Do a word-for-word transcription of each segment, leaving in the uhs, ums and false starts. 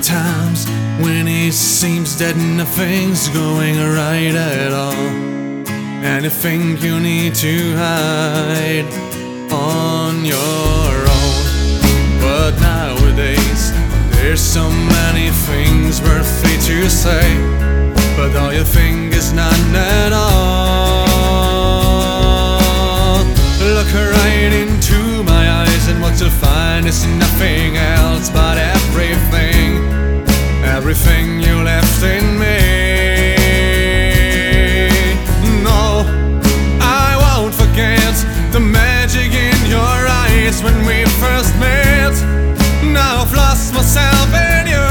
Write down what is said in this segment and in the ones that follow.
times when it seems that nothing's going right at all, and you think you need to hide on your own. But nowadays there's so many things worth it to say, but all you think is none at all. Look right into my eyes, and what you'll find is nothing else but everything, everything you left in me. No, I won't forget the magic in your eyes when we first met. Now I've lost myself in you.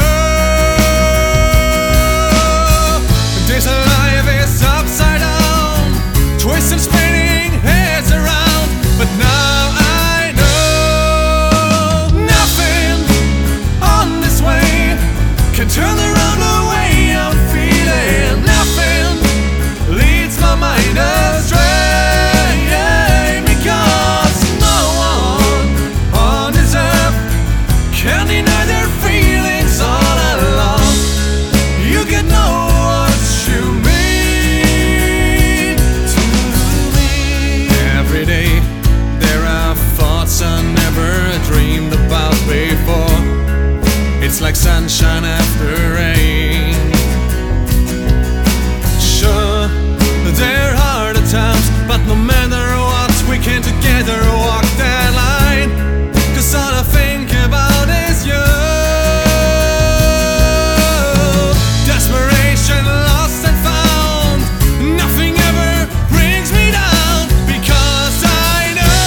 This life is upside down, twisting, spinning heads around, but now I know nothing on this way can turn around the way I'm feeling. Nothing leads my mind astray, because no one on this earth can deny their feelings all along. You can know what you mean to me. Every day there are thoughts I never dreamed about before. It's like sunshine after rain. Sure, there are the times, but no matter what, we can together walk that line. 'Cause all I think about is you. Desperation lost and found, nothing ever brings me down, because I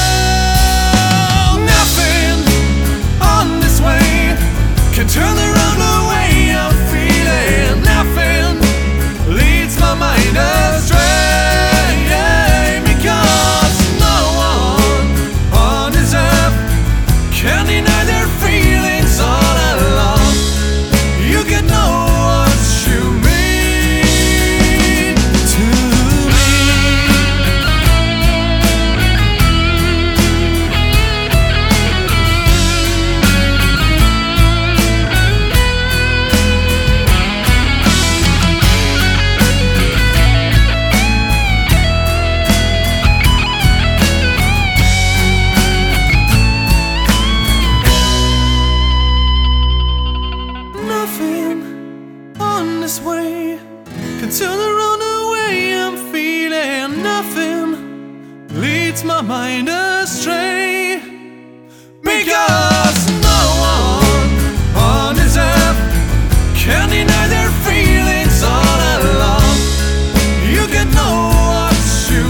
know nothing on this way can turn around the way I'm feeling. Nothing leads my mind astray, because no one on this earth can deny their feelings all along. You can know what you mean to me. Nothing on this way can turn around the way I'm feeling. Nothing leads my mind astray, because no one on this earth can deny their feelings all along. You can know what you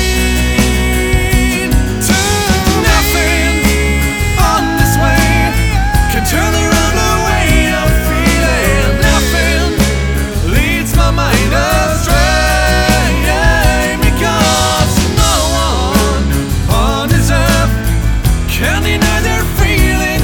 mean to me. Nothing on this way can turn around the way I'm feeling. Nothing leads my mind astray, because no one on this earth can deny their feelings